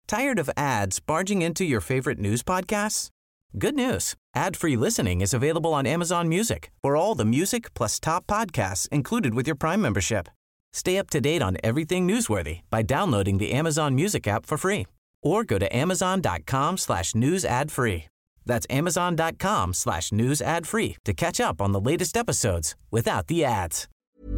Tired of ads barging into your favorite news podcasts? Good news. Ad-free listening is available on Amazon Music for all the music plus top podcasts included with your Prime membership. Stay up to date on everything newsworthy by downloading the Amazon Music app for free or go to amazon.com/news ad free. That's amazon.com/news ad free to catch up on the latest episodes without the ads.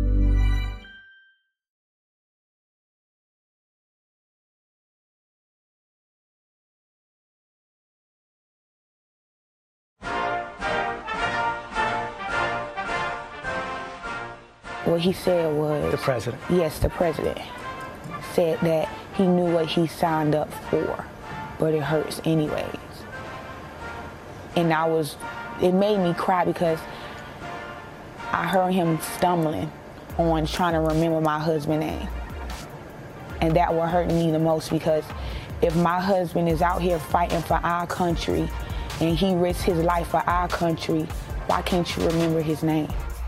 What he said was... The president? Yes, the president said that he knew what he signed up for, but it hurts anyways. And it made me cry because I heard him stumbling on trying to remember my husband's name. And that what hurt me the most, because if my husband is out here fighting for our country and he risks his life for our country, why can't you remember his name?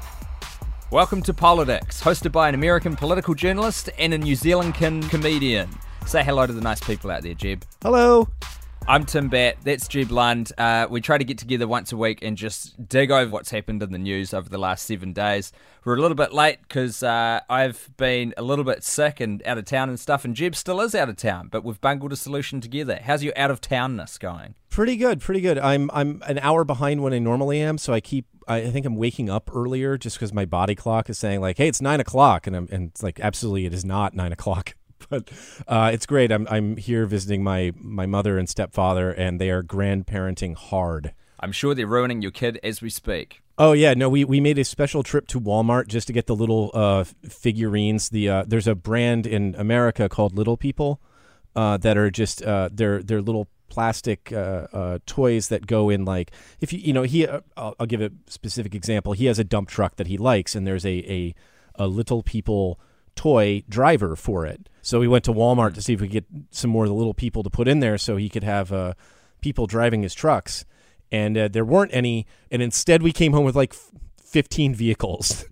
Welcome to Politics, hosted by an American political journalist and a New Zealand comedian. Say hello to the nice people out there, Jeb. Hello. I'm Tim Batt, that's Jeb Lund. We try to get together once a week and just dig over what's happened in the news over the last 7 days. We're a little bit late because I've been a little bit sick and out of town and stuff, and Jeb still is out of town, but we've bungled a solution together. How's your out-of-townness going? Pretty good. I'm an hour behind when I normally am, so I think I'm waking up earlier just because my body clock is saying like, hey, it's 9 o'clock, and it's like, absolutely, it is not 9 o'clock. But it's great. I'm here visiting my mother and stepfather, and they are grandparenting hard. I'm sure they're ruining your kid as we speak. Oh yeah, no, we made a special trip to Walmart just to get the little figurines. There's a brand in America called Little People that are just they're little plastic toys that go in, like, if I'll give a specific example. He has a dump truck that he likes, and there's a Little People toy driver for it. So we went to Walmart to see if we could get some more of the Little People to put in there so he could have people driving his trucks. And there weren't any, and instead we came home with like 15 vehicles.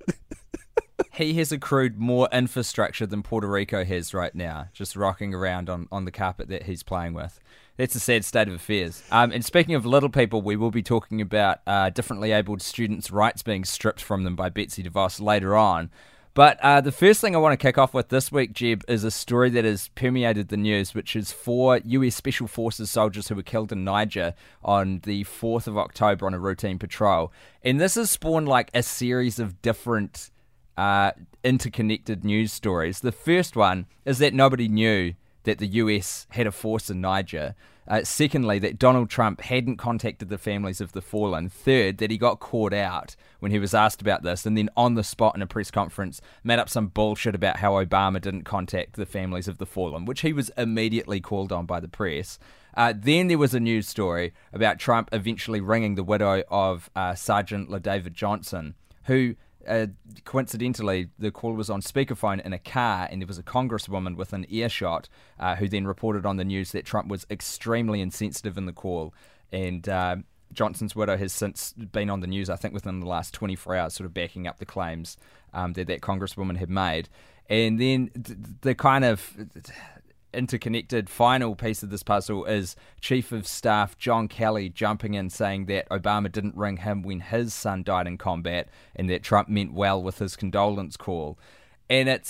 He has accrued more infrastructure than Puerto Rico has right now, just rocking around on the carpet that he's playing with. That's a sad state of affairs. And speaking of Little People, we will be talking about differently abled students' rights being stripped from them by Betsy DeVos later on. But the first thing I want to kick off with this week, Jeb, is a story that has permeated the news, which is 4 US Special Forces soldiers who were killed in Niger on the 4th of October on a routine patrol. And this has spawned like a series of different interconnected news stories. The first one is that nobody knew that the US had a force in Niger. Secondly, that Donald Trump hadn't contacted the families of the fallen. Third, that he got caught out when he was asked about this, and then on the spot in a press conference made up some bullshit about how Obama didn't contact the families of the fallen, which he was immediately called on by the press. Then there was a news story about Trump eventually ringing the widow of Sergeant LaDavid Johnson, who coincidentally, the call was on speakerphone in a car, and there was a congresswoman within earshot who then reported on the news that Trump was extremely insensitive in the call. And Johnson's widow has since been on the news, I think within the last 24 hours, sort of backing up the claims that congresswoman had made. And then the kind of interconnected final piece of this puzzle is Chief of Staff John Kelly jumping in saying that Obama didn't ring him when his son died in combat, and that Trump meant well with his condolence call. And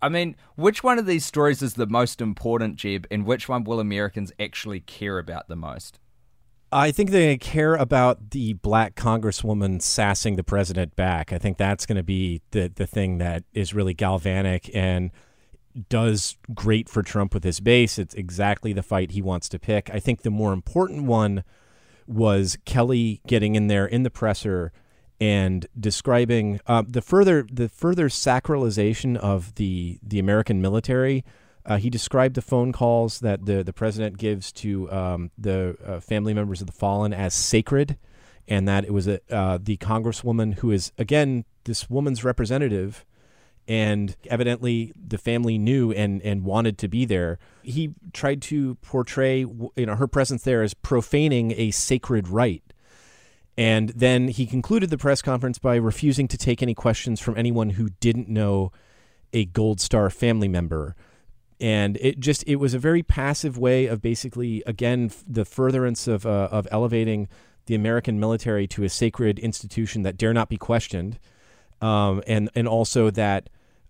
which one of these stories is the most important, Jeb, and which one will Americans actually care about the most? I think they care about the black congresswoman sassing the president back. I think that's going to be the thing that is really galvanic and does great for Trump with his base. It's exactly the fight he wants to pick. I think the more important one was Kelly getting in there in the presser and describing the further sacralization of the American military. He described the phone calls that the president gives to the family members of the fallen as sacred, and that it was the congresswoman who is, again, this woman's representative, and evidently the family knew and wanted to be there. He tried to portray her presence there as profaning a sacred right. And then he concluded the press conference by refusing to take any questions from anyone who didn't know a Gold Star family member. And it was a very passive way of basically, again, the furtherance of elevating the American military to a sacred institution that dare not be questioned, and also that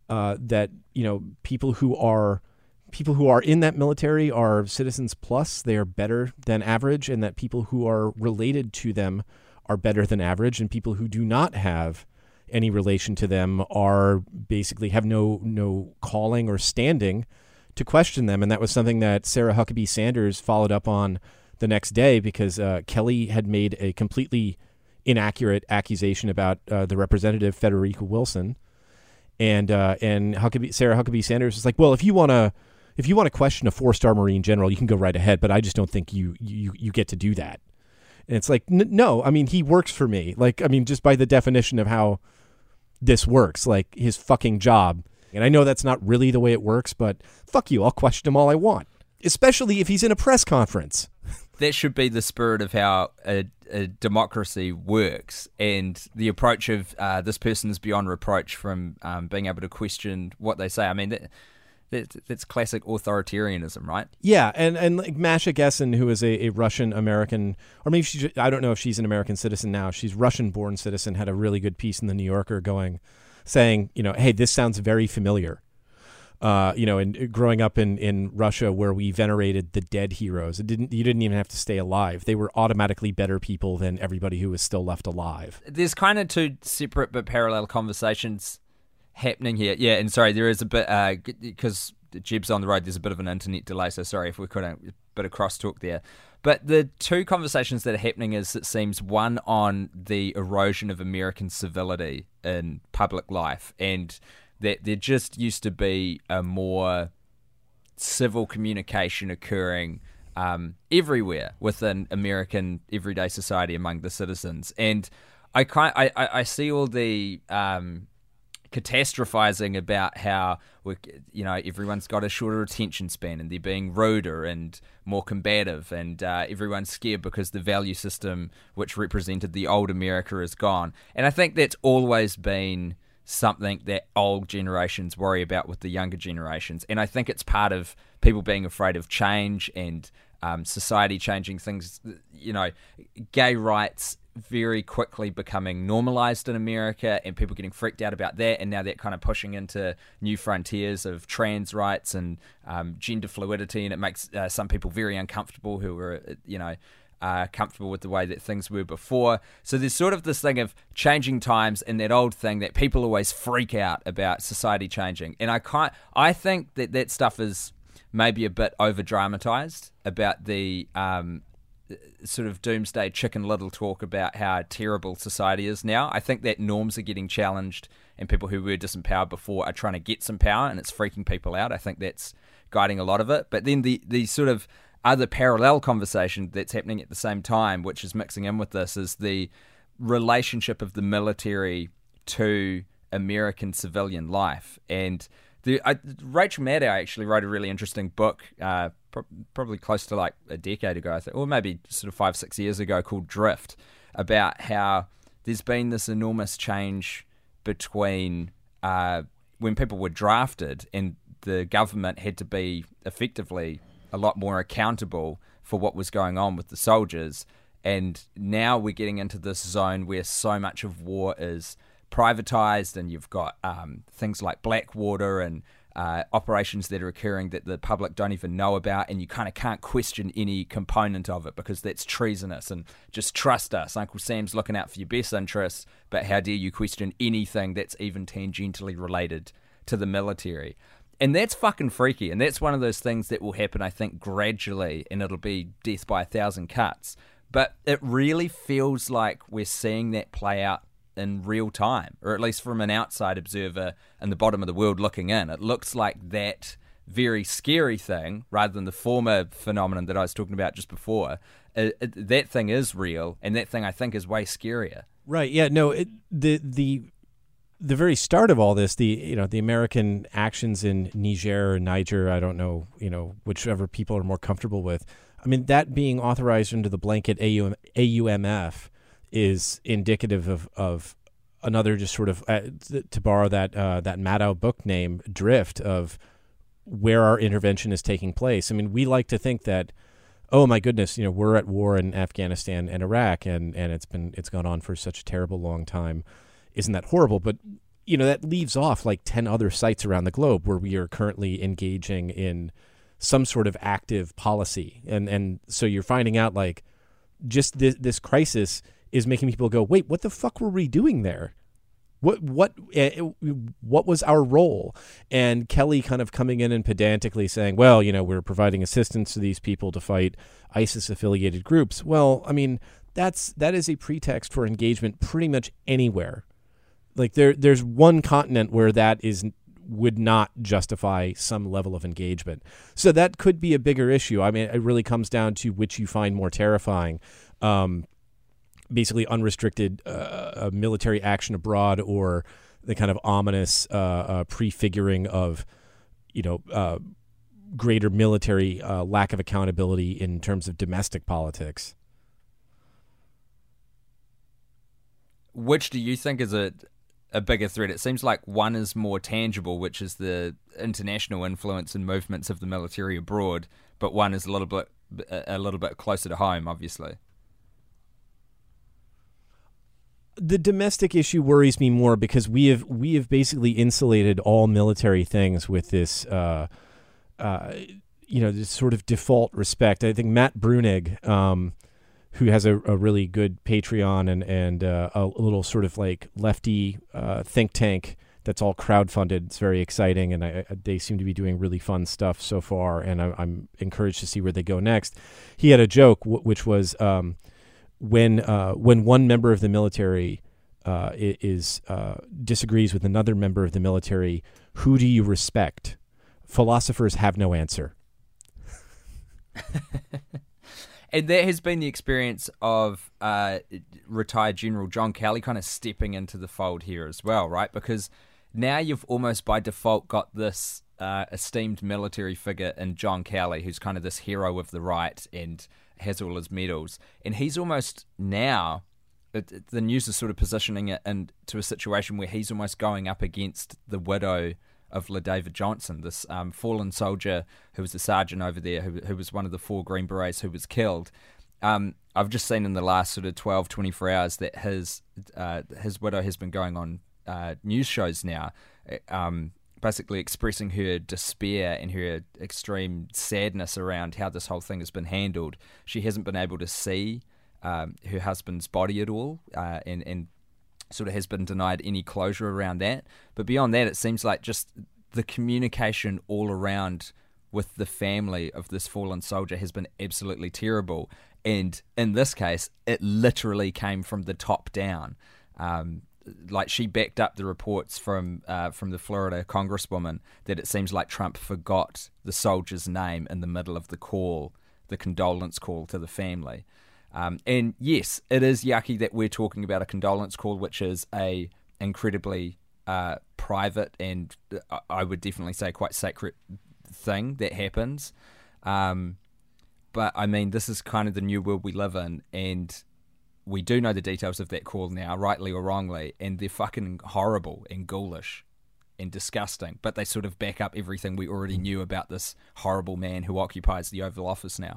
people who are in that military are citizens plus, they are better than average, and that people who are related to them are better than average, and people who do not have any relation to them are basically have no calling or standing to question them. And that was something that Sarah Huckabee Sanders followed up on the next day, because Kelly had made a completely inaccurate accusation about the representative Federica Wilson, and Sarah Huckabee Sanders was like, well, if you want to question a 4-star Marine general, you can go right ahead, but I just don't think you get to do that. And it's like, no, I mean, he works for me. Like, I mean, just by the definition of how this works, like his fucking job. And I know that's not really the way it works, but fuck you, I'll question him all I want, especially if he's in a press conference. That should be the spirit of how a democracy works, and the approach of this person is beyond reproach from being able to question what they say. I mean, that's classic authoritarianism, right? Yeah, and like Masha Gessen, who is a Russian American, or maybe I don't know if she's an American citizen now. She's Russian-born citizen. Had a really good piece in the New Yorker saying, hey, this sounds very familiar. And growing up in Russia, where we venerated the dead heroes, you didn't even have to stay alive. They were automatically better people than everybody who was still left alive. There's kind of two separate but parallel conversations happening here. Yeah, and sorry, there is a bit, because Jeb's on the road, there's a bit of an internet delay, so sorry if we couldn't, a bit of crosstalk there. But the two conversations that are happening is, it seems, one on the erosion of American civility in public life, and that there just used to be a more civil communication occurring everywhere within American everyday society among the citizens. And I see all the catastrophizing about how everyone's got a shorter attention span, and they're being ruder and more combative, and everyone's scared because the value system which represented the old America is gone. And I think that's always been something that old generations worry about with the younger generations, and I think it's part of people being afraid of change and society changing things. Gay rights very quickly becoming normalized in America, and people getting freaked out about that, and now they're kind of pushing into new frontiers of trans rights and gender fluidity, and it makes some people very uncomfortable who are comfortable with the way that things were before. So there's sort of this thing of changing times, and that old thing that people always freak out about society changing. And I think that stuff is maybe a bit over dramatized, about the sort of doomsday Chicken Little talk about how terrible society is now. I think that norms are getting challenged, and people who were disempowered before are trying to get some power, and it's freaking people out. I think that's guiding a lot of it. But then the sort of other parallel conversation that's happening at the same time, which is mixing in with this, is the relationship of the military to American civilian life. And Rachel Maddow actually wrote a really interesting book, probably close to like a decade ago, I think, or maybe sort of 5-6 years ago, called Drift, about how there's been this enormous change between when people were drafted and the government had to be effectively a lot more accountable for what was going on with the soldiers. And now we're getting into this zone where so much of war is privatized, and you've got things like Blackwater and operations that are occurring that the public don't even know about, and you kind of can't question any component of it because that's treasonous, and just trust us. Uncle Sam's looking out for your best interests, but how dare you question anything that's even tangentially related to the military? And that's fucking freaky, and that's one of those things that will happen, I think, gradually, and it'll be death by 1,000 cuts. But it really feels like we're seeing that play out in real time, or at least from an outside observer in the bottom of the world looking in. It looks like that very scary thing, rather than the former phenomenon that I was talking about just before, that thing is real, and that thing, I think, is way scarier. Right, yeah, no, the very start of all this, the American actions in Niger or Niger, I don't know, whichever people are more comfortable with. I mean, that being authorized under the blanket AUMF is indicative of another just sort of, to borrow that Maddow book name, drift of where our intervention is taking place. I mean, we like to think that, oh my goodness, we're at war in Afghanistan and Iraq, and it's gone on for such a terrible long time. Isn't that horrible? But that leaves off like 10 other sites around the globe where we are currently engaging in some sort of active policy. And so you're finding out like just this crisis is making people go, wait, what the fuck were we doing there? What was our role? And Kelly kind of coming in and pedantically saying, well, we're providing assistance to these people to fight ISIS-affiliated groups. Well, I mean, that is a pretext for engagement pretty much anywhere. Like there's one continent where that would not justify some level of engagement. So that could be a bigger issue. I mean, it really comes down to which you find more terrifying. Basically unrestricted military action abroad, or the kind of ominous prefiguring of, greater military lack of accountability in terms of domestic politics. Which do you think is a bigger threat? It seems like one is more tangible, which is the international influence and movements of the military abroad, but one is a little bit closer to home, obviously. The domestic issue worries me more because we have basically insulated all military things with this, this sort of default respect. I think Matt Brunig, who has a really good Patreon and a little sort of like lefty think tank that's all crowdfunded. It's very exciting, and they seem to be doing really fun stuff so far, and I'm encouraged to see where they go next. He had a joke, which was when one member of the military disagrees with another member of the military, who do you respect? Philosophers have no answer. And that has been the experience of retired General John Kelly kind of stepping into the fold here as well, right? Because now you've almost by default got this esteemed military figure in John Kelly, who's kind of this hero of the right and has all his medals. And he's almost now, the news is sort of positioning it into a situation where he's almost going up against the widow of LaDavid Johnson, this fallen soldier who was a sergeant over there, who was one of the 4 Green Berets who was killed. I've just seen in the last sort of 12, 24 hours that his widow has been going on news shows now, basically expressing her despair and her extreme sadness around how this whole thing has been handled. She hasn't been able to see her husband's body at all, and sort of has been denied any closure around that. But beyond that, it seems like just the communication all around with the family of this fallen soldier has been absolutely terrible. And in this case, it literally came from the top down. Like she backed up the reports from the Florida congresswoman that it seems like Trump forgot the soldier's name in the middle of the call, the condolence call to the family. And yes, it is yucky that we're talking about a condolence call, which is a incredibly private and I would definitely say quite sacred thing that happens. But I mean, this is kind of the new world we live in, and we do know the details of that call now, rightly or wrongly, and they're fucking horrible and ghoulish and disgusting, but they sort of back up everything we already knew about this horrible man who occupies the Oval Office now.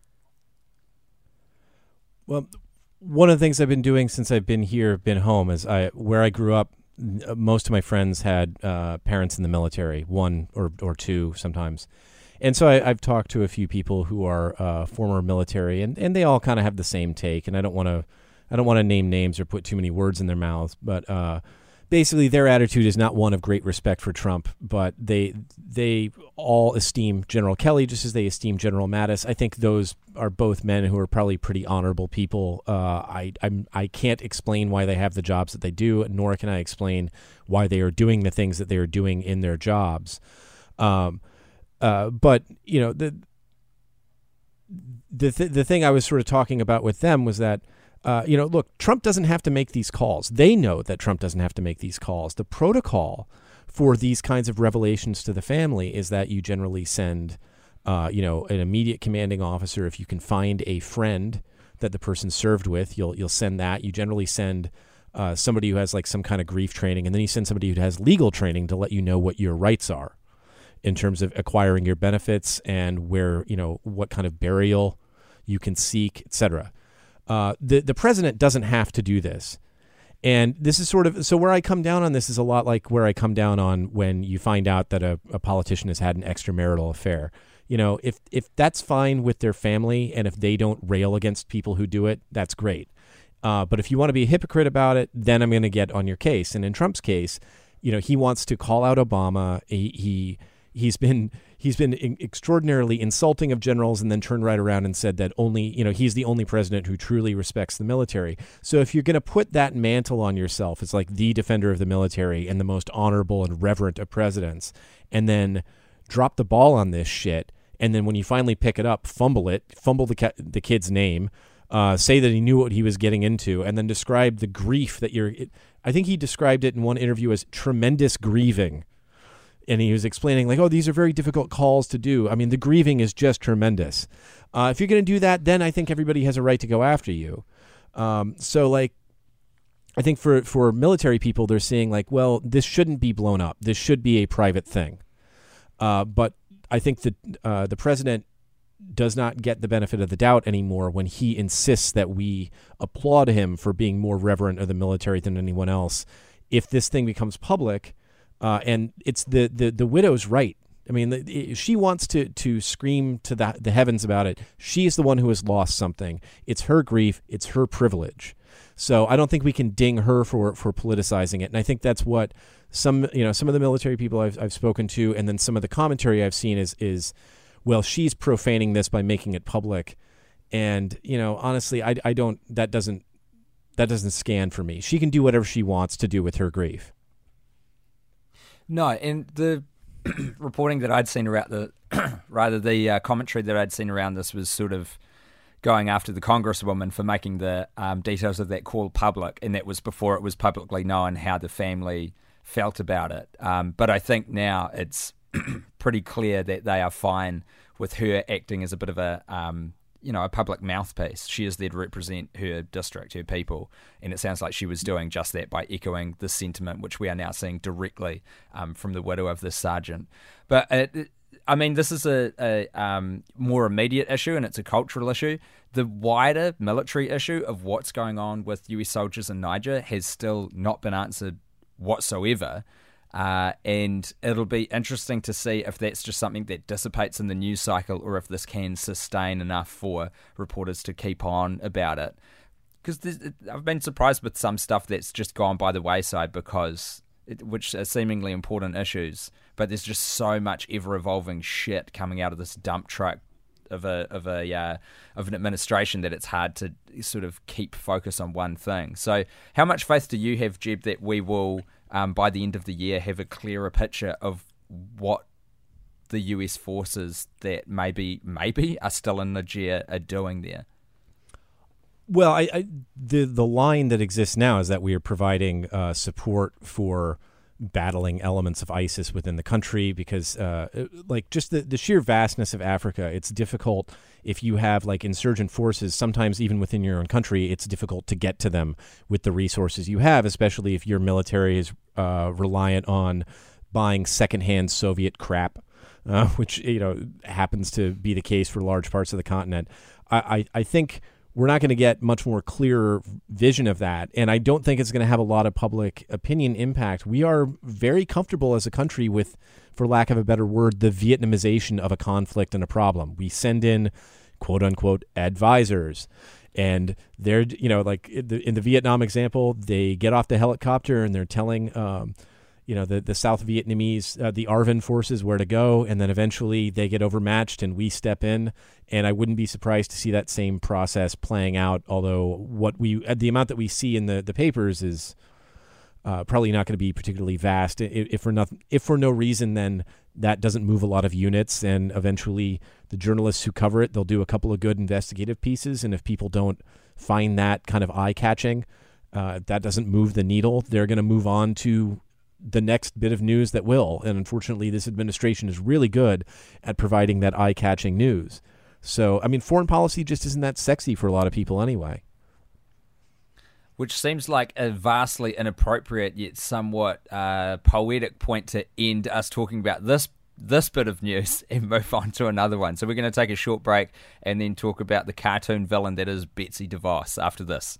Well, one of the things I've been doing since I've been home, is where I grew up, most of my friends had parents in the military, one or two sometimes. And so I've talked to a few people who are former military, and they all kind of have the same take. And I don't want to name names or put too many words in their mouths, but basically their attitude is not one of great respect for Trump, but they all esteem General Kelly just as they esteem General Mattis. I think those are both men who are probably pretty honorable people. I can't explain why they have the jobs that they do, nor can I explain why they are doing the things that they are doing in their jobs. But you know, the thing I was sort of talking about with them was that, look, Trump doesn't have to make these calls. They know that Trump doesn't have to make these calls. The protocol for these kinds of revelations to the family is that you generally send, an immediate commanding officer. If you can find a friend that the person served with, you'll send that. You generally send somebody who has like some kind of grief training, and then you send somebody who has legal training to let you know what your rights are. in terms of acquiring your benefits and where, what kind of burial you can seek, etc. The president doesn't have to do this. And this is so where I come down on this is a lot like where I come down on when you find out that a politician has had an extramarital affair. If that's fine with their family and if they don't rail against people who do it, that's great. But if you want to be a hypocrite about it, then I'm going to get on your case. And in Trump's case, he wants to call out Obama. He's been extraordinarily insulting of generals and then turned right around and said that he's the only president who truly respects the military. So if you're going to put that mantle on yourself, it's like the defender of the military and the most honorable and reverent of presidents, and then drop the ball on this shit. And then when you finally pick it up, fumble the kid's name, say that he knew what he was getting into, and then describe the grief that I think he described it in one interview as tremendous grieving. And he was explaining these are very difficult calls to do. I mean, the grieving is just tremendous. If you're going to do that, then I think everybody has a right to go after you. I think for military people, they're saying this shouldn't be blown up. This should be a private thing. But I think that the president does not get the benefit of the doubt anymore when he insists that we applaud him for being more reverent of the military than anyone else. If this thing becomes public, and it's the widow's right. I mean, she wants to scream to the heavens about it. She's the one who has lost something. It's her grief. It's her privilege. So I don't think we can ding her for politicizing it. And I think that's what some of the military people I've spoken to, and then some of the commentary I've seen is well, she's profaning this by making it public. And honestly, I don't. That doesn't scan for me. She can do whatever she wants to do with her grief. No, and the reporting that I'd seen around the commentary that I'd seen around this was sort of going after the Congresswoman for making the details of that call public, and that was before it was publicly known how the family felt about it. But I think now it's pretty clear that they are fine with her acting as a bit of a public mouthpiece. She is there to represent her district, her people, and it sounds like she was doing just that by echoing the sentiment, which we are now seeing directly from the widow of this sergeant. But this is a more immediate issue, and it's a cultural issue. The wider military issue of what's going on with US soldiers in Niger has still not been answered whatsoever. And it'll be interesting to see if that's just something that dissipates in the news cycle or if this can sustain enough for reporters to keep on about it. Because I've been surprised with some stuff that's just gone by the wayside which are seemingly important issues, but there's just so much ever-evolving shit coming out of this dump truck of an administration that it's hard to sort of keep focus on one thing. So how much faith do you have, Jeb, that we will by the end of the year have a clearer picture of what the US forces that maybe are still in Niger are doing there? Well, the line that exists now is that we are providing support for battling elements of ISIS within the country because just the sheer vastness of Africa, it's difficult if you have insurgent forces, sometimes even within your own country, it's difficult to get to them with the resources you have, especially if your military is reliant on buying secondhand Soviet crap, which happens to be the case for large parts of the continent. I think we're not going to get much more clearer vision of that. And I don't think it's going to have a lot of public opinion impact. We are very comfortable as a country with, for lack of a better word, the Vietnamization of a conflict and a problem. We send in, quote unquote, advisors. And they're, in the Vietnam example, they get off the helicopter and they're telling, the South Vietnamese, the ARVN forces where to go. And then eventually they get overmatched and we step in. And I wouldn't be surprised to see that same process playing out. Although the amount that we see in the papers is probably not going to be particularly vast. If for no reason, then that doesn't move a lot of units. And eventually the journalists who cover it, they'll do a couple of good investigative pieces. And if people don't find that kind of eye-catching, that doesn't move the needle, they're going to move on to the next bit of news that will. And unfortunately, this administration is really good at providing that eye-catching news. So, foreign policy just isn't that sexy for a lot of people anyway. Which seems like a vastly inappropriate yet somewhat poetic point to end us talking about this this bit of news and move on to another one. So we're going to take a short break and then talk about the cartoon villain that is Betsy DeVos after this.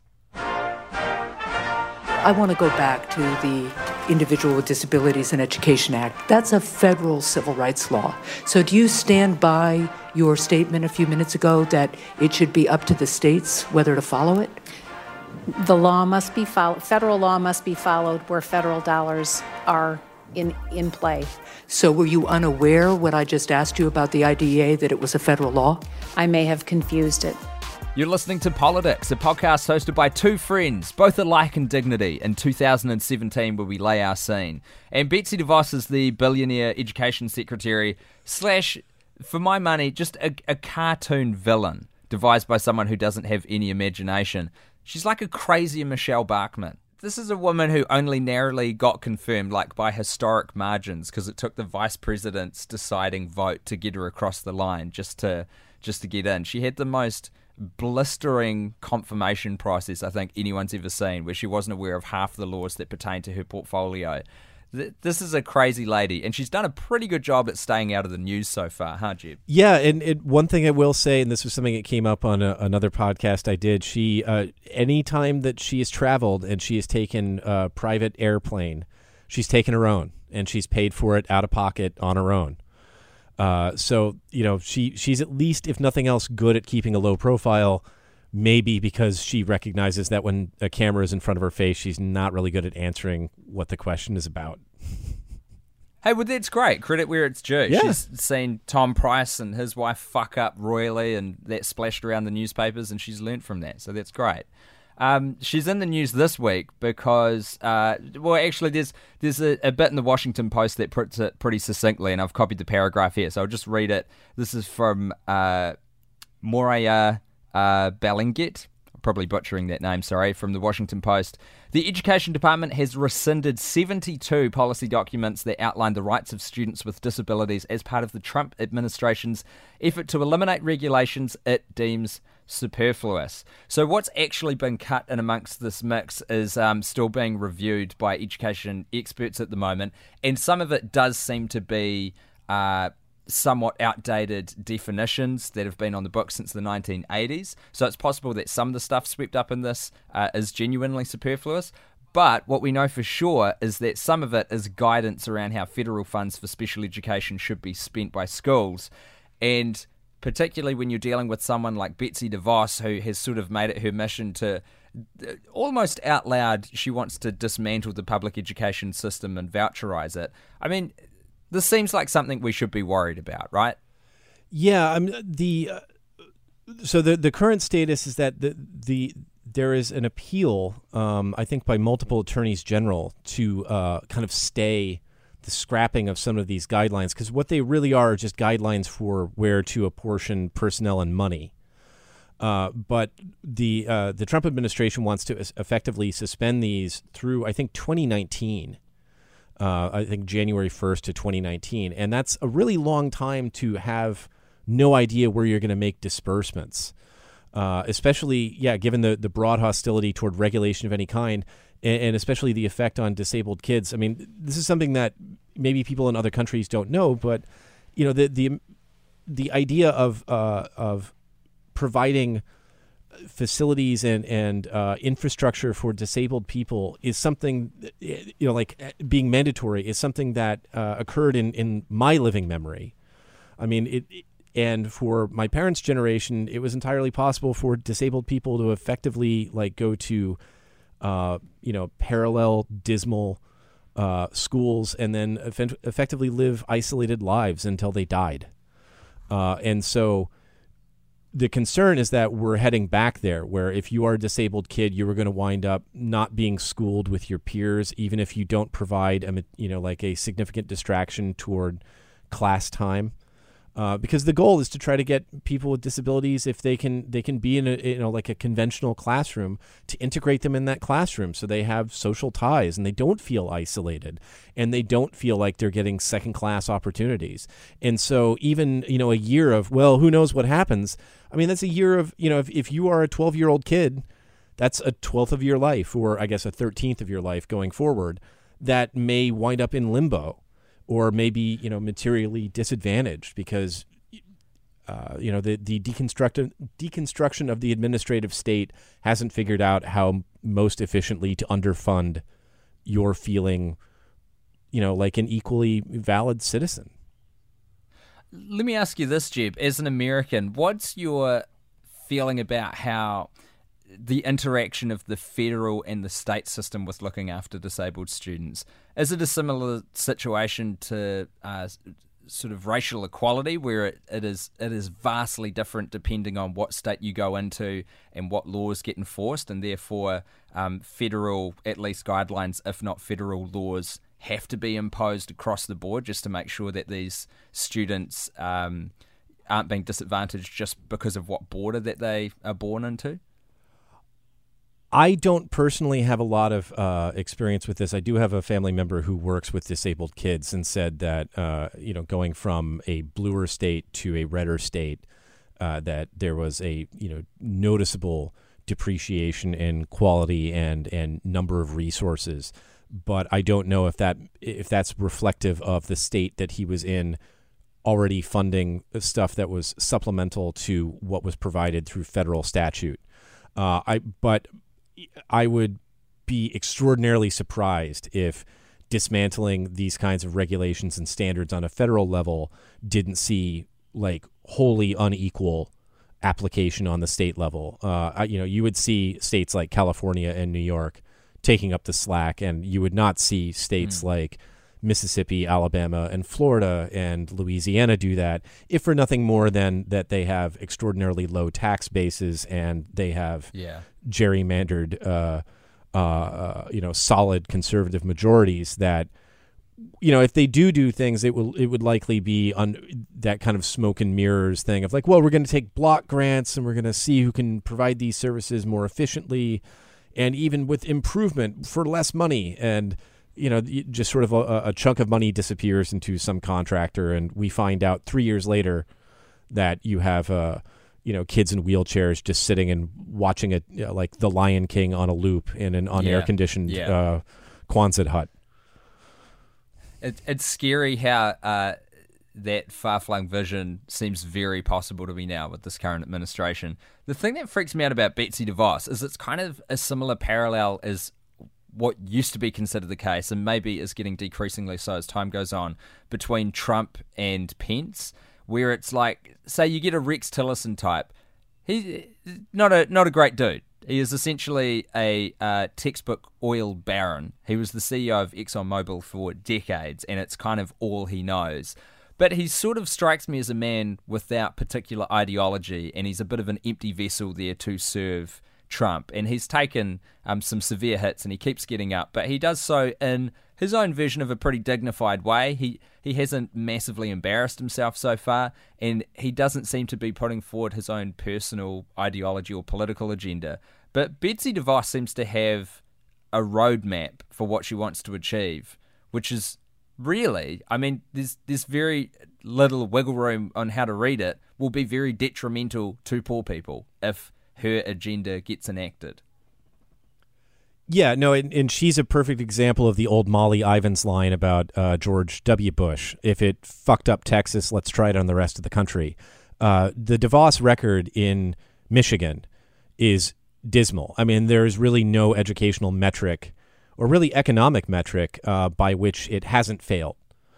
I want to go back to the Individual with Disabilities and Education Act. That's a federal civil rights law. So do you stand by your statement a few minutes ago that it should be up to the states whether to follow it? The law must be followed. Federal law must be followed where federal dollars are in play. So were you unaware when I just asked you about the IDEA that it was a federal law? I may have confused it. You're listening to Politics, a podcast hosted by two friends, both alike in dignity, in 2017 where we lay our scene. And Betsy DeVos is the billionaire education secretary / for my money, just a cartoon villain devised by someone who doesn't have any imagination. She's like a crazier Michelle Bachmann. This is a woman who only narrowly got confirmed, like by historic margins, because it took the vice president's deciding vote to get her across the line just to get in. She had the most blistering confirmation process I think anyone's ever seen, where she wasn't aware of half the laws that pertain to her portfolio. This is a crazy lady, and she's done a pretty good job at staying out of the news so far, huh, Jeb? Yeah, and one thing I will say, and this was something that came up on another podcast I did, she any time that she has traveled and she has taken a private airplane, she's taken her own, and she's paid for it out of pocket on her own. So, she's at least, if nothing else, good at keeping a low profile, maybe because she recognizes that when a camera is in front of her face, she's not really good at answering what the question is about. Hey, well, that's great. Credit where it's due. Yeah. She's seen Tom Price and his wife fuck up royally, and that splashed around the newspapers, and she's learnt from that, so that's great. She's in the news this week because, actually, there's a bit in the Washington Post that puts it pretty succinctly, and I've copied the paragraph here, so I'll just read it. This is from Moraya Ballinget, probably butchering that name, sorry, from the Washington Post. The Education Department has rescinded 72 policy documents that outline the rights of students with disabilities as part of the Trump administration's effort to eliminate regulations it deems superfluous. So what's actually been cut in amongst this mix is still being reviewed by education experts at the moment, and some of it does seem to be somewhat outdated definitions that have been on the books since the 1980s. So it's possible that some of the stuff swept up in this is genuinely superfluous. But what we know for sure is that some of it is guidance around how federal funds for special education should be spent by schools. And particularly when you're dealing with someone like Betsy DeVos, who has sort of made it her mission to, almost out loud, she wants to dismantle the public education system and voucherize it. I mean, this seems like something we should be worried about, right? Yeah, so the current status is that there is an appeal, I think, by multiple attorneys general to kind of stay the scrapping of some of these guidelines, because what they really are just guidelines for where to apportion personnel and money. But the Trump administration wants to effectively suspend these through, I think, 2019. I think January 1st to 2019. And that's a really long time to have no idea where you're going to make disbursements, especially, given the broad hostility toward regulation of any kind, and especially the effect on disabled kids. I mean, this is something that maybe people in other countries don't know, but, the idea of providing facilities and infrastructure for disabled people is something, like being mandatory is something that occurred in my living memory. I mean, and for my parents' generation, it was entirely possible for disabled people to effectively go to, parallel dismal schools and then effectively live isolated lives until they died. And so the concern is that we're heading back there, where if you are a disabled kid, you are going to wind up not being schooled with your peers, even if you don't provide a significant distraction toward class time. Because the goal is to try to get people with disabilities, if they can be in a conventional classroom, to integrate them in that classroom so they have social ties and they don't feel isolated and they don't feel like they're getting second class opportunities. And so even, a year of, well, who knows what happens? I mean, that's a year of, if you are a 12-year-old kid, that's a 12th of your life, or I guess a 13th of your life going forward, that may wind up in limbo. or maybe, materially disadvantaged because, the deconstruction of the administrative state hasn't figured out how most efficiently to underfund your feeling, like an equally valid citizen. Let me ask you this, Jeb. As an American, what's your feeling about how the interaction of the federal and the state system with looking after disabled students? Is it a similar situation to sort of racial equality, where it is vastly different depending on what state you go into and what laws get enforced, and therefore federal, at least guidelines, if not federal laws, have to be imposed across the board just to make sure that these students aren't being disadvantaged just because of what border that they are born into? I don't personally have a lot of experience with this. I do have a family member who works with disabled kids and said that, going from a bluer state to a redder state, that there was a, noticeable depreciation in quality and number of resources. But I don't know if that's reflective of the state that he was in, already funding stuff that was supplemental to what was provided through federal statute. But I would be extraordinarily surprised if dismantling these kinds of regulations and standards on a federal level didn't see like wholly unequal application on the state level. You would see states like California and New York taking up the slack, and you would not see states like Mississippi, Alabama, and Florida and Louisiana do that, if for nothing more than that they have extraordinarily low tax bases and they have gerrymandered, solid conservative majorities that, if they do things, it would likely be on that kind of smoke and mirrors thing of like, well, we're going to take block grants and we're going to see who can provide these services more efficiently and even with improvement for less money. And just sort of a chunk of money disappears into some contractor, and we find out 3 years later that you have, kids in wheelchairs just sitting and watching it like The Lion King on a loop in an unair-conditioned Quonset hut. It's scary how that far-flung vision seems very possible to me now with this current administration. The thing that freaks me out about Betsy DeVos is it's kind of a similar parallel as what used to be considered the case, and maybe is getting decreasingly so as time goes on, between Trump and Pence, where it's like, say you get a Rex Tillerson type. He's not a great dude. He is essentially a textbook oil baron. He was the CEO of ExxonMobil for decades, and it's kind of all he knows. But he sort of strikes me as a man without particular ideology, and he's a bit of an empty vessel there to serve Trump. And he's taken some severe hits, and he keeps getting up, but he does so in his own version of a pretty dignified way. He hasn't massively embarrassed himself so far, and he doesn't seem to be putting forward his own personal ideology or political agenda. But Betsy DeVos seems to have a roadmap for what she wants to achieve, which is really, there's very little wiggle room on how to read it, will be very detrimental to poor people if her agenda gets enacted. Yeah, no, and she's a perfect example of the old Molly Ivins line about George W. Bush. If it fucked up Texas, let's try it on the rest of the country. The DeVos record in Michigan is dismal. There's really no educational metric or really economic metric by which it hasn't failed.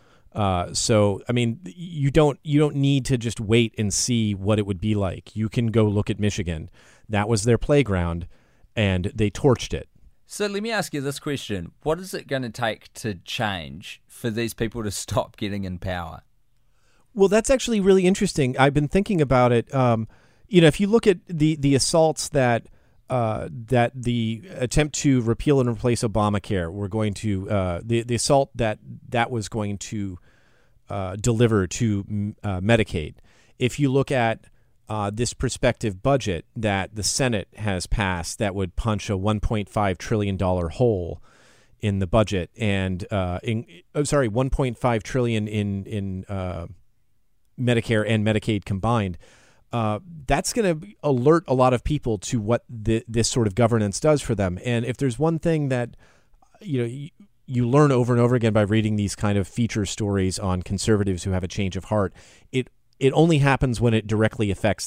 You don't need to just wait and see what it would be like. You can go look at Michigan. That was their playground, and they torched it. So let me ask you this question. What is it going to take to change for these people to stop getting in power? Well, that's actually really interesting. I've been thinking about it. If you look at the assaults that the attempt to repeal and replace Obamacare were going to, the assault that was going to deliver to Medicaid. If you look at this prospective budget that the Senate has passed that would punch a $1.5 trillion hole in the budget, and $1.5 trillion in Medicare and Medicaid combined. That's going to alert a lot of people to what this sort of governance does for them. And if there's one thing that you learn over and over again by reading these kind of feature stories on conservatives who have a change of heart. It only happens when it directly affects.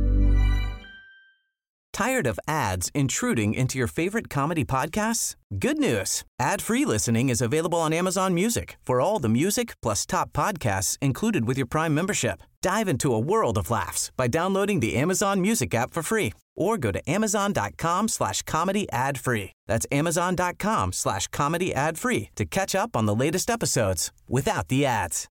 Tired of ads intruding into your favorite comedy podcasts? Good news. Ad-free listening is available on Amazon Music for all the music plus top podcasts included with your Prime membership. Dive into a world of laughs by downloading the Amazon Music app for free or go to amazon.com/comedy ad-free. That's amazon.com/comedy ad-free to catch up on the latest episodes without the ads.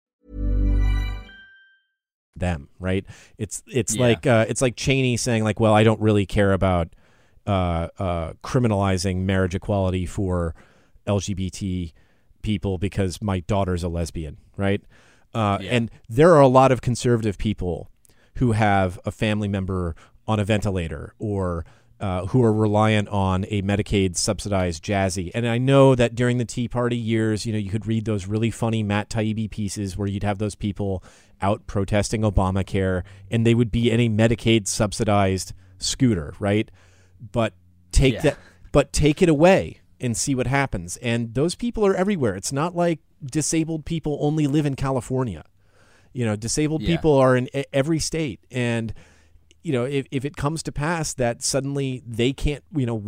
Them, right? It's like Cheney saying like, well, I don't really care about criminalizing marriage equality for LGBT people because my daughter's a lesbian, right? And there are a lot of conservative people who have a family member on a ventilator or who are reliant on a Medicaid subsidized Jazzy. And I know that during the Tea Party years, you could read those really funny Matt Taibbi pieces where you'd have those people out protesting Obamacare and they would be in a Medicaid subsidized scooter, right? But take it away and see what happens. And those people are everywhere. It's not like disabled people only live in California. Disabled people are in every state. And if it comes to pass that suddenly they can't,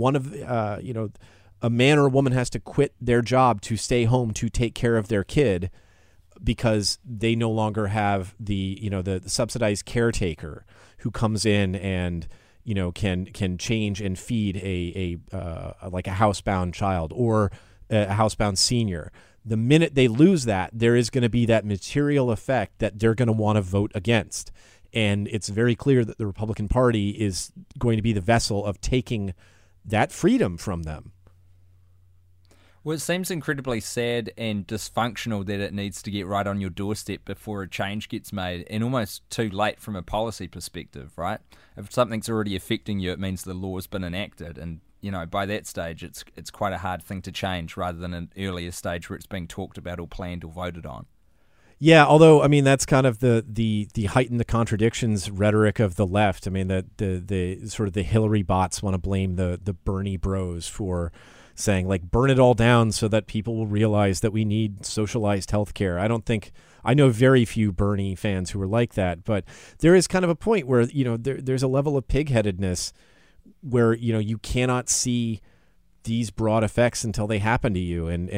a man or a woman has to quit their job to stay home to take care of their kid because they no longer have the subsidized caretaker who comes in and can change and feed a housebound child or a housebound senior. The minute they lose that, there is going to be that material effect that they're going to want to vote against. And it's very clear that the Republican Party is going to be the vessel of taking that freedom from them. Well, it seems incredibly sad and dysfunctional that it needs to get right on your doorstep before a change gets made, and almost too late from a policy perspective, right? If something's already affecting you, it means the law's been enacted, and by that stage, it's quite a hard thing to change rather than an earlier stage where it's being talked about or planned or voted on. Yeah, although that's kind of the heighten the contradictions rhetoric of the left. The sort of the Hillary bots want to blame the Bernie bros for saying like burn it all down so that people will realize that we need socialized healthcare. I know very few Bernie fans who are like that, but there is kind of a point where there's a level of pigheadedness where you cannot see these broad effects until they happen to you, and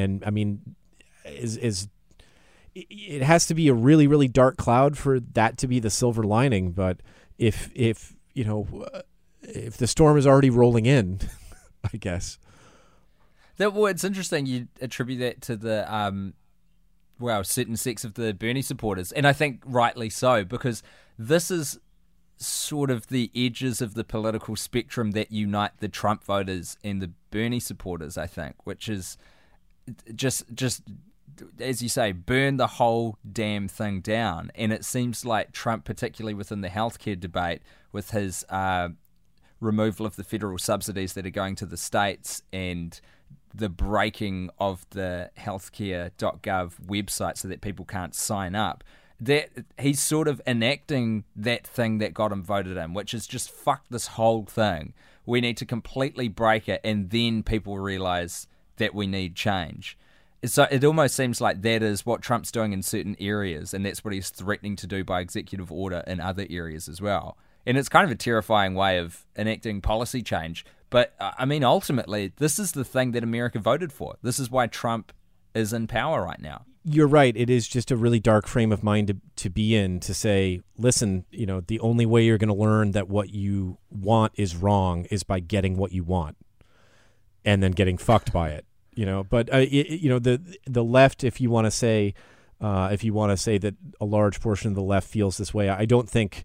it has to be a really, really dark cloud for that to be the silver lining. But if the storm is already rolling in, I guess. It's interesting you attribute that to the certain sects of the Bernie supporters, and I think rightly so, because this is sort of the edges of the political spectrum that unite the Trump voters and the Bernie supporters, I think, which is just as you say, burn the whole damn thing down. And it seems like Trump, particularly within the healthcare debate, with his removal of the federal subsidies that are going to the states and the breaking of the healthcare.gov website so that people can't sign up, that he's sort of enacting that thing that got him voted in, which is just fuck this whole thing. We need to completely break it, and then people realize that we need change. So it almost seems like that is what Trump's doing in certain areas, and that's what he's threatening to do by executive order in other areas as well. And it's kind of a terrifying way of enacting policy change. But, ultimately, this is the thing that America voted for. This is why Trump is in power right now. You're right. It is just a really dark frame of mind to be in, to say, listen, the only way you're going to learn that what you want is wrong is by getting what you want and then getting fucked by it. But the left, if you want to say that a large portion of the left feels this way, I don't think.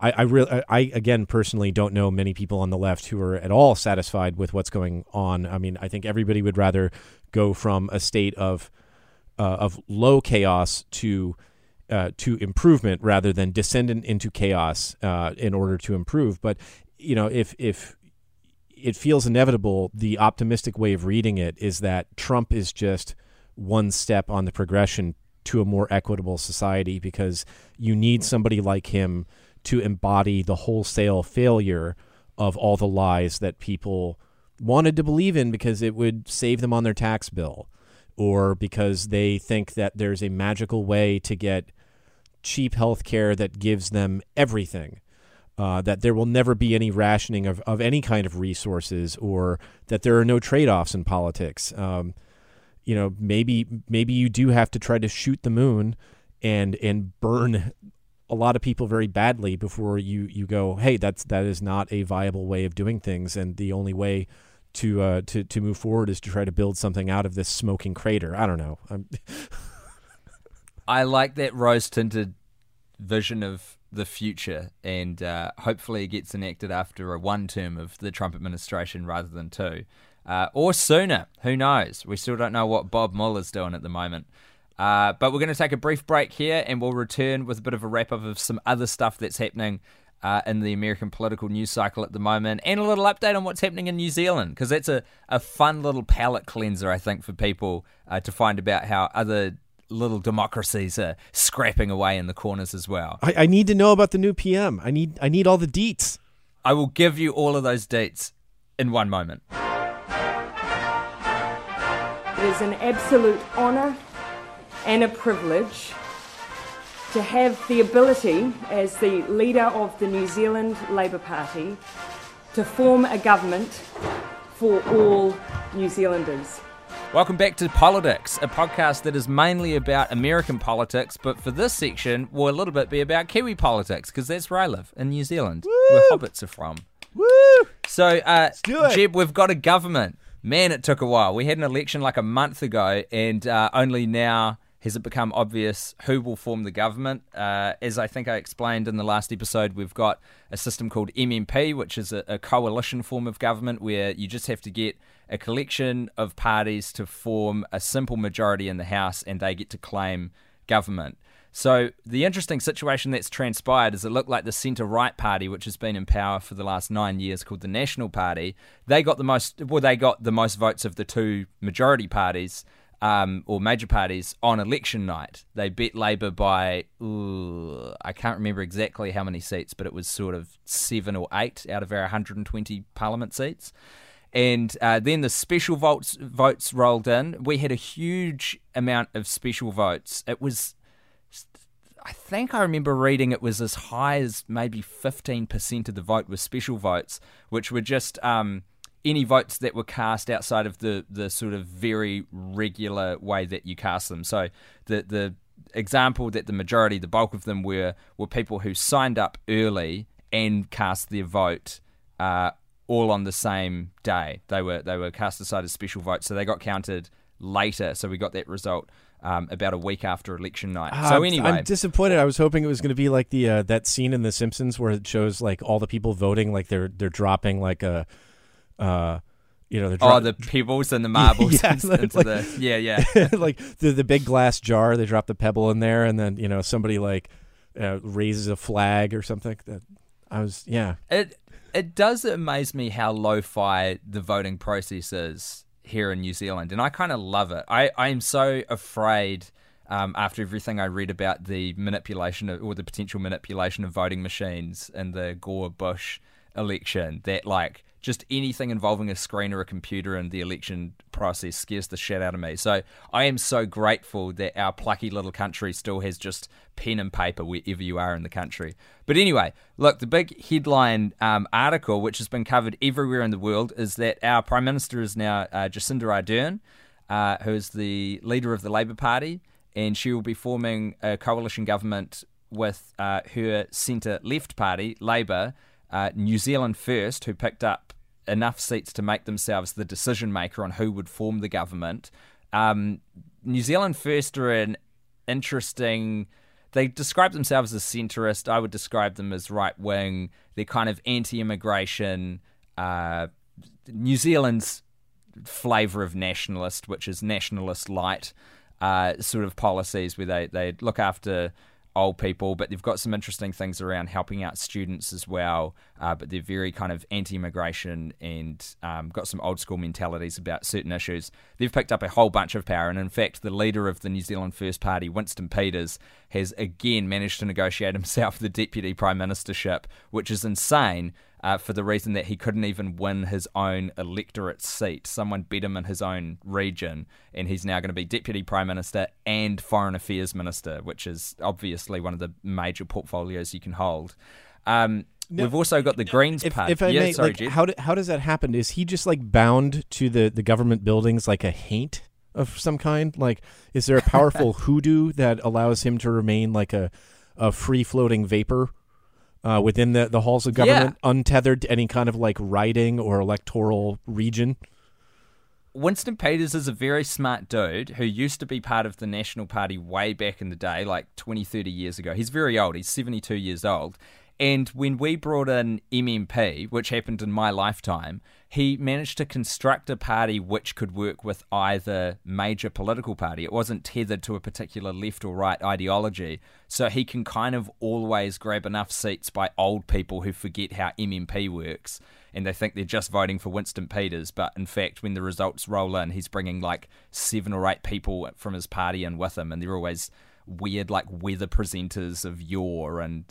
I again personally don't know many people on the left who are at all satisfied with what's going on. I think everybody would rather go from a state of low chaos to improvement rather than descendant into chaos in order to improve. But if it feels inevitable, the optimistic way of reading it is that Trump is just one step on the progression to a more equitable society, because you need somebody like him to embody the wholesale failure of all the lies that people wanted to believe in because it would save them on their tax bill, or because they think that there's a magical way to get cheap health care that gives them everything, that there will never be any rationing of any kind of resources, or that there are no trade-offs in politics. Maybe you do have to try to shoot the moon and burn a lot of people very badly before you go, hey, that is not a viable way of doing things, and the only way to move forward is to try to build something out of this smoking crater. I don't know. I like that rose-tinted vision of the future, and hopefully it gets enacted after one term of the Trump administration rather than two. Or sooner. Who knows? We still don't know what Bob Mueller's doing at the moment. But we're going to take a brief break here, and we'll return with a bit of a wrap-up of some other stuff that's happening in the American political news cycle at the moment, and a little update on what's happening in New Zealand, because that's a fun little palate cleanser, I think, for people to find about how other little democracies are scrapping away in the corners as well. I need to know about the new PM. I need all the deets. I will give you all of those deets in one moment. It is an absolute honour and a privilege to have the ability, as the leader of the New Zealand Labour Party, to form a government for all New Zealanders. Welcome back to Politics, a podcast that is mainly about American politics, but for this section, will a little bit be about Kiwi politics, because that's where I live, in New Zealand, where hobbits are from. Woo! So, do it. Jeb, we've got a government. Man, it took a while. We had an election like a month ago, and only now has it become obvious who will form the government. As I think I explained in the last episode, we've got a system called MMP, which is a coalition form of government where you just have to get a collection of parties to form a simple majority in the House, and they get to claim government. So the interesting situation that's transpired is it looked like the centre-right party, which has been in power for the last 9 years, called the National Party, they got the most votes of the two majority parties, or major parties, on election night. They beat Labour by, I can't remember exactly how many seats, but it was sort of 7 or 8 out of our 120 parliament seats. And then the special votes rolled in. We had a huge amount of special votes. It was, I think I remember reading it was as high as maybe 15% of the vote was special votes, which were just any votes that were cast outside of the sort of very regular way that you cast them. So the example that the majority, the bulk of them were people who signed up early and cast their vote all on the same day. They were cast aside as special votes, so they got counted later. So we got that result about a week after election night. So anyway, I'm disappointed. I was hoping it was going to be like the that scene in The Simpsons where it shows like all the people voting, like they're dropping like a the pebbles and the marbles into the like the big glass jar. They drop the pebble in there, and then somebody like raises a flag or something. It does amaze me how lo-fi the voting process is here in New Zealand, and I kind of love it. I am so afraid after everything I read about the manipulation or the potential manipulation of voting machines in the Gore-Bush election that like just anything involving a screen or a computer in the election process scares the shit out of me. So I am so grateful that our plucky little country still has just pen and paper wherever you are in the country. But anyway, look, the big headline article, which has been covered everywhere in the world, is that our Prime Minister is now Jacinda Ardern, who is the leader of the Labour Party, and she will be forming a coalition government with her centre-left party, Labour, New Zealand First, who picked up enough seats to make themselves the decision maker on who would form the government. New Zealand First are an interesting... They describe themselves as centrist. I would describe them as right-wing. They're kind of anti-immigration. New Zealand's flavour of nationalist, which is nationalist light sort of policies where they look after old people, but they've got some interesting things around helping out students as well, but they're very kind of anti-immigration and got some old school mentalities about certain issues. They've picked up a whole bunch of power, and in fact the leader of the New Zealand First Party, Winston Peters, has again managed to negotiate himself the deputy prime ministership, which is insane for the reason that he couldn't even win his own electorate seat. Someone beat him in his own region, and he's now going to be Deputy Prime Minister and Foreign Affairs Minister, which is obviously one of the major portfolios you can hold. We've also got the Greens Party. If I may, sorry, how does that happen? Is he just like bound to the government buildings like a haint of some kind? Like, is there a powerful hoodoo that allows him to remain like a free-floating vapor within the halls of government, untethered to any kind of like riding or electoral region? Winston Peters is a very smart dude who used to be part of the National Party way back in the day, like 20, 30 years ago. He's very old. He's 72 years old. And when we brought in MMP, which happened in my lifetime, he managed to construct a party which could work with either major political party. It wasn't tethered to a particular left or right ideology. So he can kind of always grab enough seats by old people who forget how MMP works. And they think they're just voting for Winston Peters. But in fact, when the results roll in, he's bringing like 7 or 8 people from his party in with him. And they're always weird like weather presenters of yore and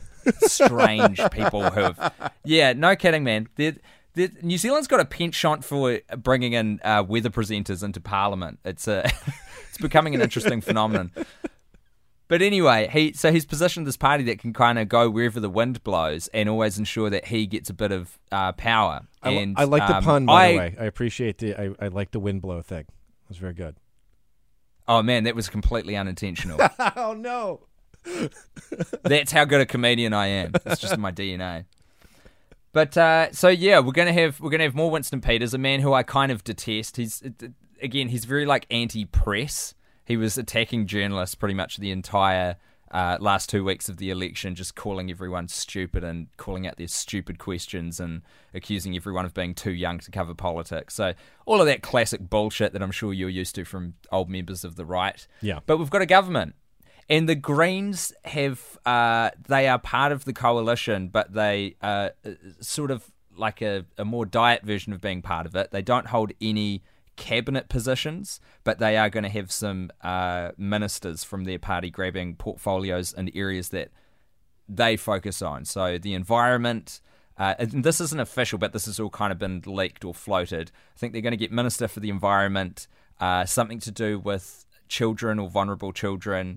strange people who have... Yeah, no kidding, man. New Zealand's got a penchant for bringing in weather presenters into Parliament. It's becoming an interesting phenomenon. But anyway, he's positioned this party that can kind of go wherever the wind blows and always ensure that he gets a bit of power. And I like the pun, by the way. I appreciate I like the wind blow thing. It was very good. Oh, man, that was completely unintentional. Oh, no. That's how good a comedian I am. It's just in my DNA. But so yeah, we're gonna have more Winston Peters, a man who I kind of detest. He's very like anti-press. He was attacking journalists pretty much the entire last 2 weeks of the election, just calling everyone stupid and calling out their stupid questions and accusing everyone of being too young to cover politics. So all of that classic bullshit that I'm sure you're used to from old members of the right. Yeah. But we've got a government. And the Greens they are part of the coalition, but they are sort of like a more diet version of being part of it. They don't hold any cabinet positions, but they are going to have some ministers from their party grabbing portfolios in areas that they focus on. So the environment, and this isn't official, but this has all kind of been leaked or floated. I think they're going to get Minister for the Environment, something to do with children or vulnerable children,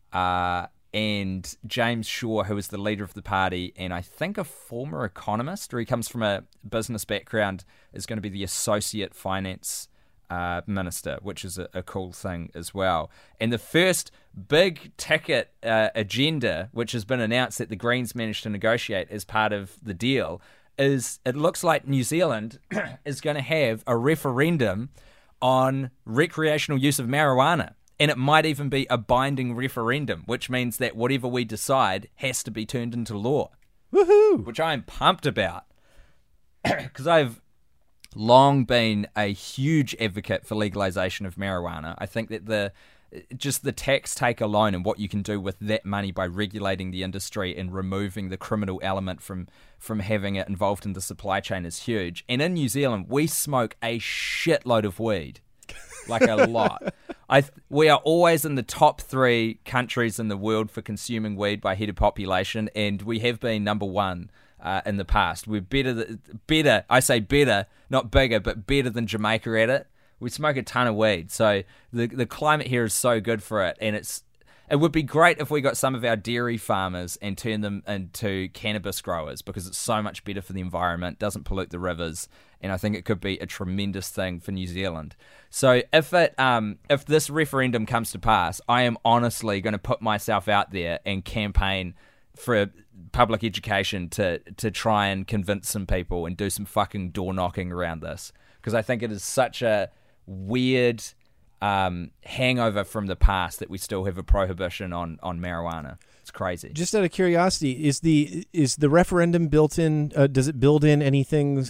and James Shaw, who is the leader of the party, and I think a former economist, or he comes from a business background, is going to be the associate finance minister, which is a cool thing as well. And the first big ticket agenda, which has been announced that the Greens managed to negotiate as part of the deal, is it looks like New Zealand is going to have a referendum on recreational use of marijuana. And it might even be a binding referendum, which means that whatever we decide has to be turned into law. Woohoo! Which I'm pumped about. Because I've long been a huge advocate for legalization of marijuana. I think that the tax take alone and what you can do with that money by regulating the industry and removing the criminal element from having it involved in the supply chain is huge. And in New Zealand, we smoke a shitload of weed. Like a lot. We are always in the top 3 countries in the world for consuming weed by head of population, and we have been number 1 in the past. We're better, I say better, not bigger, but better than Jamaica at it. We smoke a ton of weed, so the climate here is so good for it, and it would be great if we got some of our dairy farmers and turned them into cannabis growers, because it's so much better for the environment, doesn't pollute the rivers, and I think it could be a tremendous thing for New Zealand. So if this referendum comes to pass, I am honestly going to put myself out there and campaign for public education to try and convince some people and do some fucking door knocking around this, because I think it is such a weird hangover from the past that we still have a prohibition on marijuana. It's crazy. Just out of curiosity, is the referendum built in? Does it build in anything?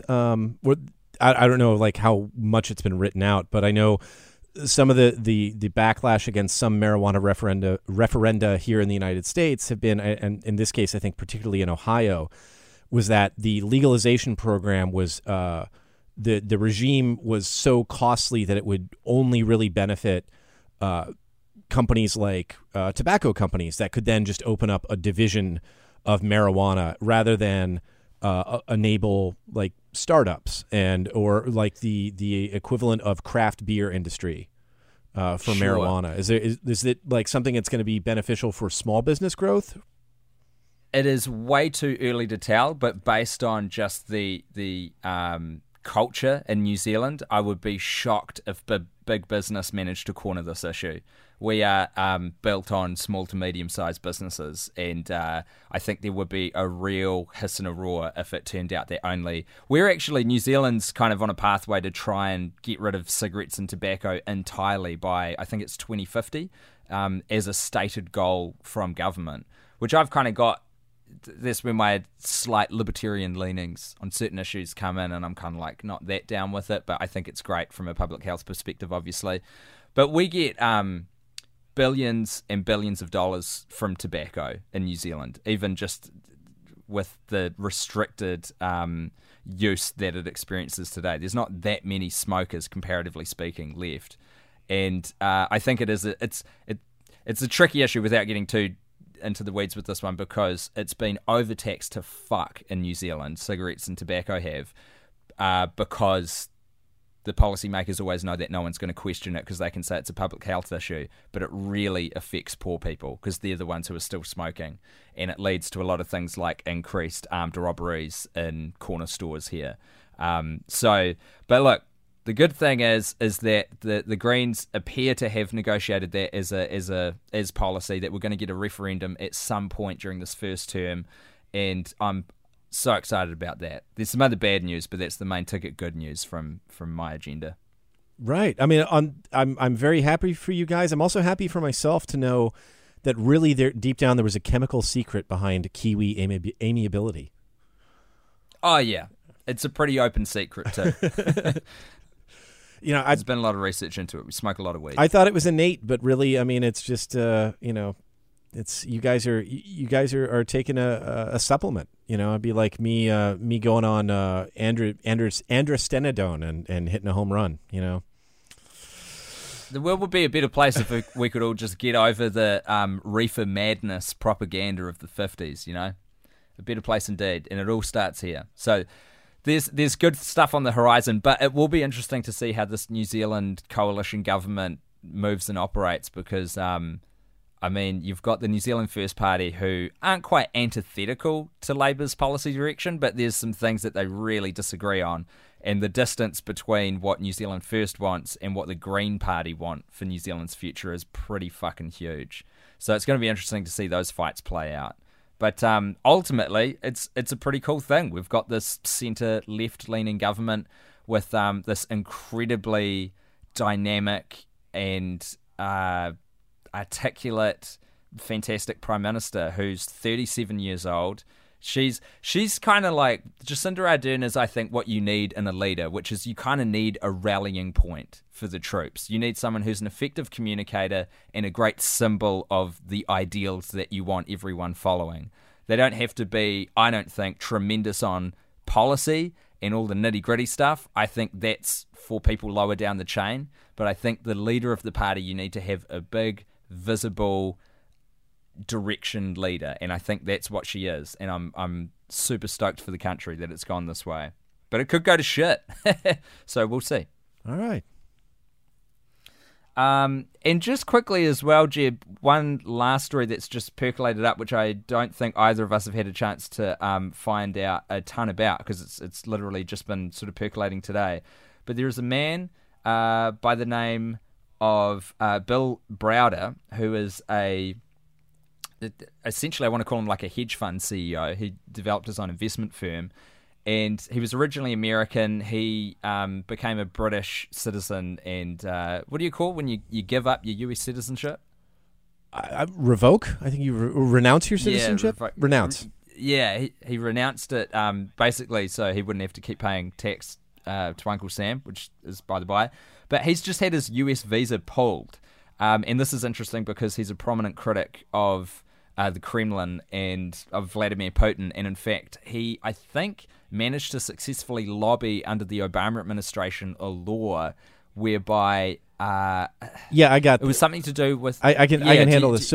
I don't know like how much it's been written out, but I know some of the backlash against some marijuana referenda here in the United States have been, and in this case, I think particularly in Ohio, was that the legalization program was the regime was so costly that it would only really benefit companies like tobacco companies that could then just open up a division of marijuana rather than enable like startups or like the equivalent of craft beer industry for marijuana? Is it like something that's going to be beneficial for small business growth? It is way too early to tell, but based on just the culture in New Zealand, I would be shocked if big business managed to corner this issue. We are built on small to medium-sized businesses, and I think there would be a real hiss and a roar if it turned out that New Zealand's kind of on a pathway to try and get rid of cigarettes and tobacco entirely by, I think it's 2050, as a stated goal from government, which I've kind of got. That's where my slight libertarian leanings on certain issues come in, and I'm kind of like not that down with it, but I think it's great from a public health perspective, obviously. But we get billions and billions of dollars from tobacco in New Zealand, even just with the restricted use that it experiences today. There's not that many smokers, comparatively speaking, left, and I think it's a tricky issue without getting too into the weeds with this one, because it's been overtaxed to fuck in New Zealand, cigarettes and tobacco have, because the policymakers always know that no one's going to question it because they can say it's a public health issue, but it really affects poor people because they're the ones who are still smoking, and it leads to a lot of things like increased armed robberies in corner stores here. But look, the good thing is that the Greens appear to have negotiated that as policy, that we're going to get a referendum at some point during this first term, and I'm so excited about that. There's some other bad news, but that's the main ticket good news from my agenda. Right. I mean, I'm very happy for you guys. I'm also happy for myself to know that really deep down there was a chemical secret behind Kiwi amiability. Oh yeah, it's a pretty open secret too. There's been a lot of research into it. We smoke a lot of weed. I thought it was innate, but really, I mean, it's just it's you guys are taking a supplement. It'd be like me going on androstenedione and hitting a home run. The world would be a better place if we could all just get over the reefer madness propaganda of the 50s. A better place indeed, and it all starts here. So. There's good stuff on the horizon, but it will be interesting to see how this New Zealand coalition government moves and operates, because, you've got the New Zealand First Party who aren't quite antithetical to Labour's policy direction, but there's some things that they really disagree on, and the distance between what New Zealand First wants and what the Green Party want for New Zealand's future is pretty fucking huge. So it's going to be interesting to see those fights play out. But ultimately, it's a pretty cool thing. We've got this centre-left-leaning government with this incredibly dynamic and articulate, fantastic Prime Minister who's 37 years old. She's kind of like Jacinda Ardern is, I think, what you need in a leader, which is you kind of need a rallying point for the troops. You need someone who's an effective communicator and a great symbol of the ideals that you want everyone following. They don't have to be, I don't think, tremendous on policy and all the nitty-gritty stuff. I think that's for people lower down the chain. But I think the leader of the party, you need to have a big, visible direction leader, and I think that's what she is, and I'm super stoked for the country that it's gone this way, but it could go to shit. So we'll see. All right. And just quickly as well, Jeb, one last story that's just percolated up, which I don't think either of us have had a chance to find out a ton about, because it's literally just been sort of percolating today. But there is a man by the name of Bill Browder, who is essentially, I want to call him like a hedge fund CEO. He developed his own investment firm, and he was originally American. He became a British citizen, and what do you call when you give up your US citizenship? Revoke? I think you renounce your citizenship? Yeah, renounce. Yeah, he renounced it basically so he wouldn't have to keep paying tax to Uncle Sam, which is by the by. But he's just had his US visa pulled. And this is interesting because he's a prominent critic of the Kremlin and of Vladimir Putin. And in fact, he, I think, managed to successfully lobby under the Obama administration a law whereby... yeah, I got... It was something to do with... I can handle this. So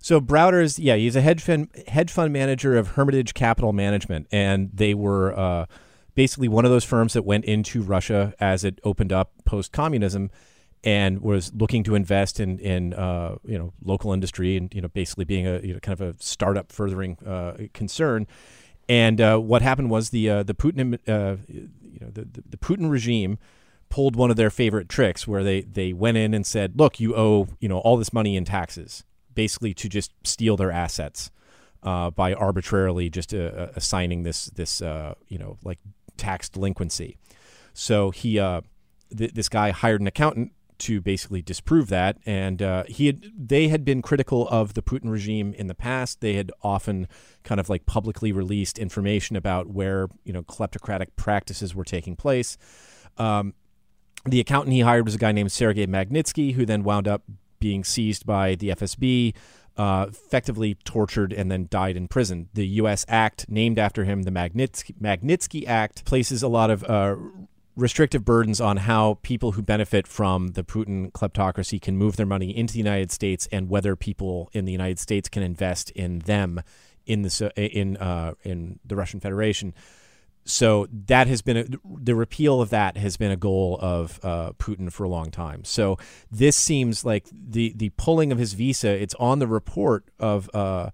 So Browder's, he's a hedge fund manager of Hermitage Capital Management, and they were basically one of those firms that went into Russia as it opened up post-communism, and was looking to invest in local industry, and basically being a kind of a startup furthering concern. And what happened was the Putin the Putin regime pulled one of their favorite tricks, where they went in and said, look, you owe all this money in taxes, basically to just steal their assets by arbitrarily just assigning this like tax delinquency. So this guy hired an accountant to basically disprove that, and they had been critical of the Putin regime in the past. They had often kind of like publicly released information about where kleptocratic practices were taking place. The accountant he hired was a guy named Sergei Magnitsky, who then wound up being seized by the FSB, effectively tortured, and then died in prison. The U.S. Act named after him, the Magnitsky Act, places a lot of restrictive burdens on how people who benefit from the Putin kleptocracy can move their money into the United States, and whether people in the United States can invest in them in the Russian Federation. So that has been the repeal of that has been a goal of Putin for a long time. So this seems like the pulling of his visa. It's on the report of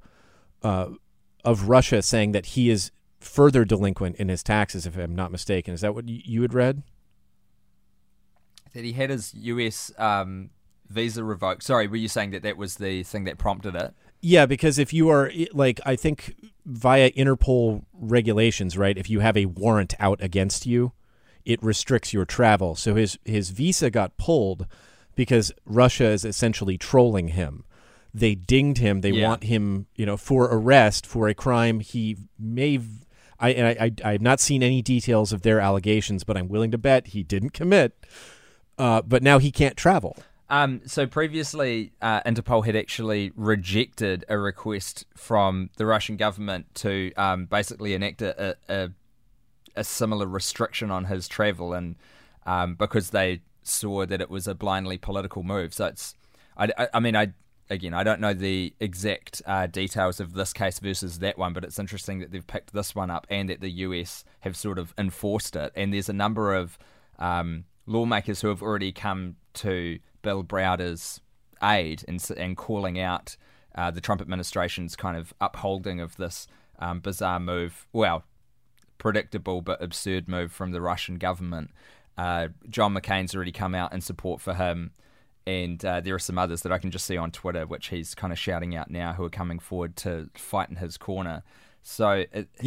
Russia saying that he is further delinquent in his taxes, if I'm not mistaken. Is that what you had read? That he had his U.S. visa revoked. Sorry, were you saying that was the thing that prompted it? Yeah, because if you are, like, I think via Interpol regulations, right, if you have a warrant out against you, it restricts your travel. So his visa got pulled because Russia is essentially trolling him. They dinged him. They want him, for arrest for a crime he may. I've not seen any details of their allegations, but I'm willing to bet he didn't commit. But now he can't travel. So previously, Interpol had actually rejected a request from the Russian government to basically enact a similar restriction on his travel, and because they saw that it was a blindly political move. So it's, I don't know the exact details of this case versus that one, but it's interesting that they've picked this one up and that the US have sort of enforced it. And there's a number of lawmakers who have already come to Bill Browder's aid and calling out the Trump administration's kind of upholding of this bizarre move, well, predictable but absurd move from the Russian government. John McCain's already come out in support for him, and there are some others that I can just see on Twitter, which he's kind of shouting out now, who are coming forward to fight in his corner. So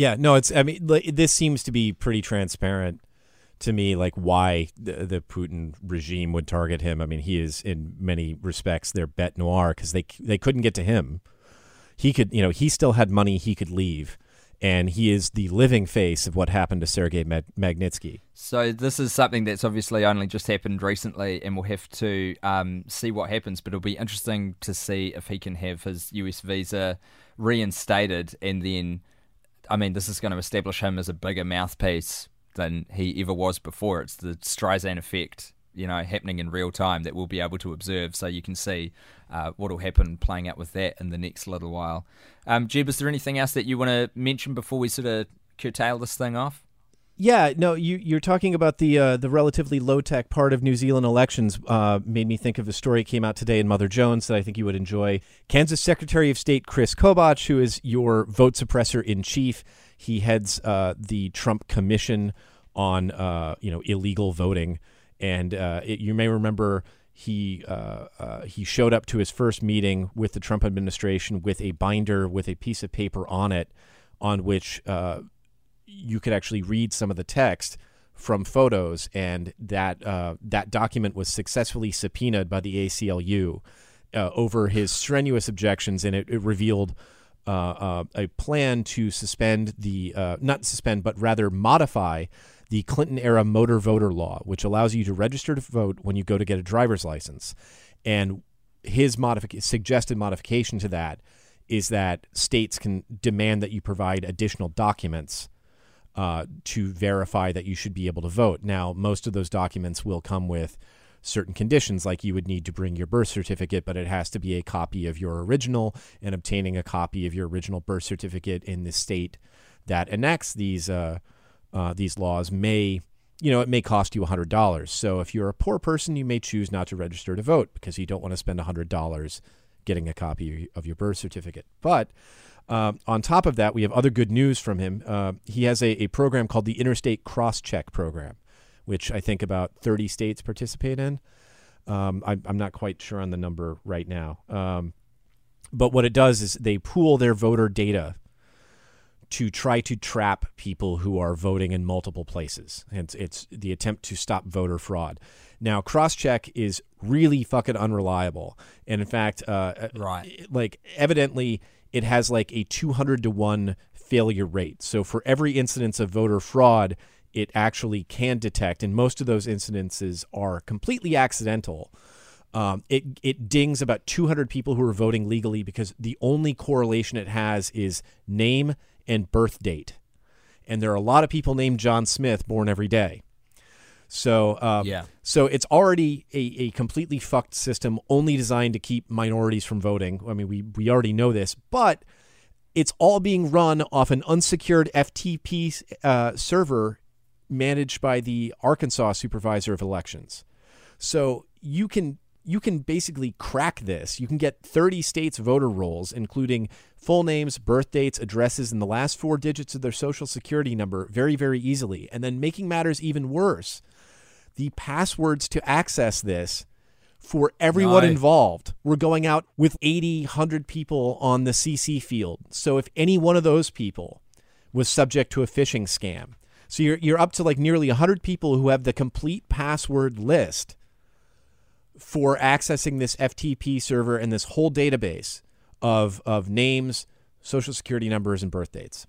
this seems to be pretty transparent to me, like why the Putin regime would target him. I mean, he is in many respects their bête noire, because they couldn't get to him. He could, he still had money he could leave, and he is the living face of what happened to Sergei Magnitsky. So this is something that's obviously only just happened recently, and we'll have to see what happens. But it'll be interesting to see if he can have his US visa reinstated, and then, this is going to establish him as a bigger mouthpiece than he ever was before. It's the Streisand effect, happening in real time that we'll be able to observe. So you can see what will happen playing out with that in the next little while. Jeb, is there anything else that you want to mention before we sort of curtail this thing off? Yeah, no, you're talking about the relatively low-tech part of New Zealand elections. Made me think of a story that came out today in Mother Jones that I think you would enjoy. Kansas Secretary of State Chris Kobach, who is your vote suppressor in chief, he heads the Trump Commission on illegal voting, and you may remember he showed up to his first meeting with the Trump administration with a binder with a piece of paper on it, on which you could actually read some of the text from photos, and that document was successfully subpoenaed by the ACLU over his strenuous objections, and it revealed a plan to modify the Clinton-era motor voter law, which allows you to register to vote when you go to get a driver's license. And his suggested modification to that is that states can demand that you provide additional documents to verify that you should be able to vote. Now, most of those documents will come with certain conditions, like you would need to bring your birth certificate, but it has to be a copy of your original, and obtaining a copy of your original birth certificate in the state that enacts these laws may, it may cost you $100. So if you're a poor person, you may choose not to register to vote because you don't want to spend $100 getting a copy of your birth certificate. But on top of that, we have other good news from him. He has a program called the Interstate Cross-Check Program, which I think about 30 states participate in. I'm not quite sure on the number right now. But what it does is they pool their voter data to try to trap people who are voting in multiple places. And it's the attempt to stop voter fraud. Now, cross-check is really fucking unreliable. And in fact, evidently it has like a 200-to-1 failure rate. So for every incidence of voter fraud, it actually can detect, and most of those incidences are completely accidental. It dings about 200 people who are voting legally because the only correlation it has is name and birth date. And there are a lot of people named John Smith born every day. So so it's already a completely fucked system only designed to keep minorities from voting. I mean, we already know this, but it's all being run off an unsecured FTP server managed by the Arkansas Supervisor of Elections. So you can basically crack this. You can get 30 states' voter rolls, including full names, birth dates, addresses, and the last 4 digits of their social security number very, very easily. And then making matters even worse, the passwords to access this for everyone involved. We're going out with 80, 100 people on the CC field. So if any one of those people was subject to a phishing scam, so you're up to like nearly 100 people who have the complete password list for accessing this FTP server and this whole database of names, social security numbers, and birth dates.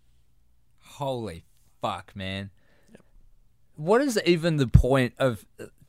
Holy fuck, man. What is even the point of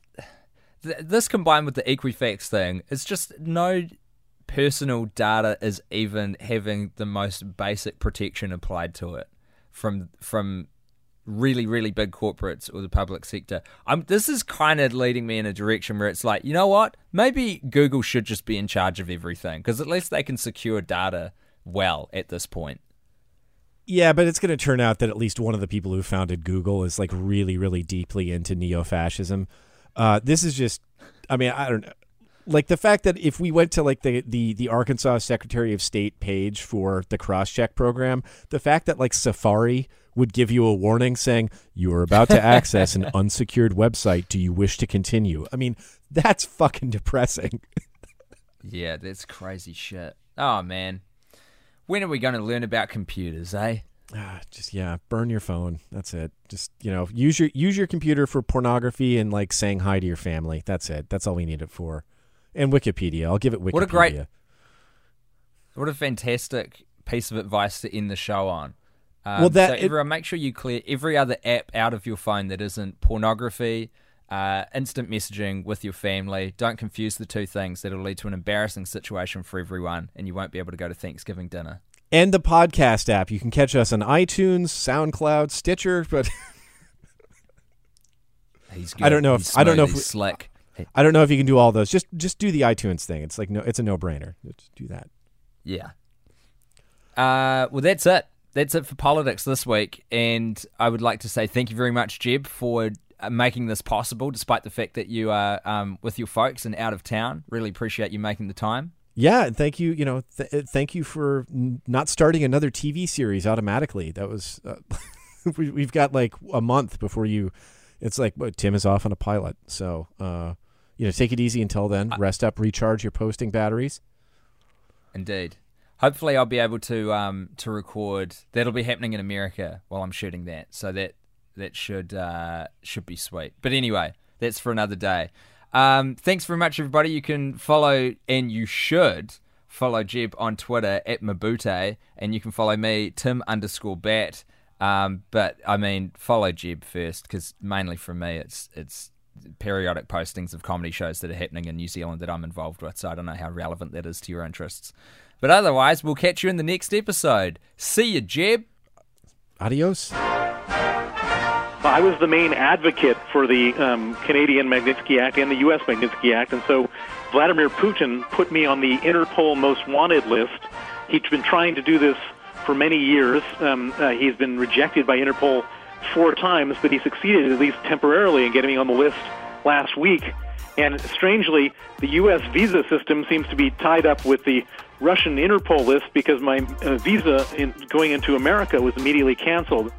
this combined with the Equifax thing? It's just no personal data is even having the most basic protection applied to it from really, really big corporates or the public sector. This is kind of leading me in a direction where it's like, you know what? Maybe Google should just be in charge of everything because at least they can secure data well at this point. Yeah, but it's going to turn out that at least one of the people who founded Google is like really, really deeply into neo-fascism. This is just, I mean, I don't know. Like the fact that if we went to like the Arkansas Secretary of State page for the cross-check program, the fact that like Safari would give you a warning saying you are about to access an unsecured website. Do you wish to continue? I mean, that's fucking depressing. Yeah, that's crazy shit. Oh, man. When are we going to learn about computers, eh? Burn your phone. That's it. Just, use your computer for pornography and like saying hi to your family. That's it. That's all we need it for. And Wikipedia. I'll give it Wikipedia. What a fantastic piece of advice to end the show on. Everyone, make sure you clear every other app out of your phone that isn't pornography, instant messaging with your family. Don't confuse the two things. That'll lead to an embarrassing situation for everyone, and you won't be able to go to Thanksgiving dinner. And the podcast app. You can catch us on iTunes, SoundCloud, Stitcher, but he's good. I don't know if he's slick. I don't know if you can do all those. Just do the iTunes thing. It's like it's a no-brainer. Just do that. Yeah. Well, that's it. That's it for politics this week, and I would like to say thank you very much, Jeb, for making this possible, despite the fact that you are with your folks and out of town. Really appreciate you making the time. Yeah, and thank you. Thank you for not starting another TV series automatically. That was we've got like a month before you. It's like Tim is off on a pilot, so take it easy until then. Rest up, recharge your posting batteries. Indeed. Hopefully, I'll be able to record. That'll be happening in America while I'm shooting that, so that should be sweet. But anyway, that's for another day. Thanks very much, everybody. You can follow, and you should follow Jeb on Twitter at Mabute, and you can follow me, Tim_Bat. But I mean, follow Jeb first, because mainly for me, it's periodic postings of comedy shows that are happening in New Zealand that I'm involved with. So I don't know how relevant that is to your interests. But otherwise, we'll catch you in the next episode. See you, Jeb. Adios. I was the main advocate for the Canadian Magnitsky Act and the U.S. Magnitsky Act, and so Vladimir Putin put me on the Interpol Most Wanted list. He's been trying to do this for many years. He's been rejected by Interpol 4 times, but he succeeded, at least temporarily, in getting me on the list last week. And strangely, the U.S. visa system seems to be tied up with the Russian Interpol list because my visa going into America was immediately canceled.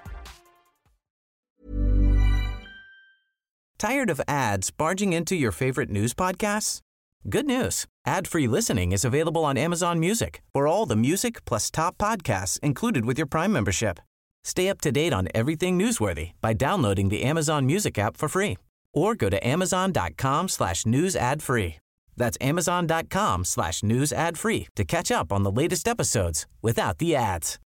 Tired of ads barging into your favorite news podcasts? Good news. Ad-free listening is available on Amazon Music for all the music plus top podcasts included with your Prime membership. Stay up to date on everything newsworthy by downloading the Amazon Music app for free or go to amazon.com/news ad free. That's amazon.com/news ad free to catch up on the latest episodes without the ads.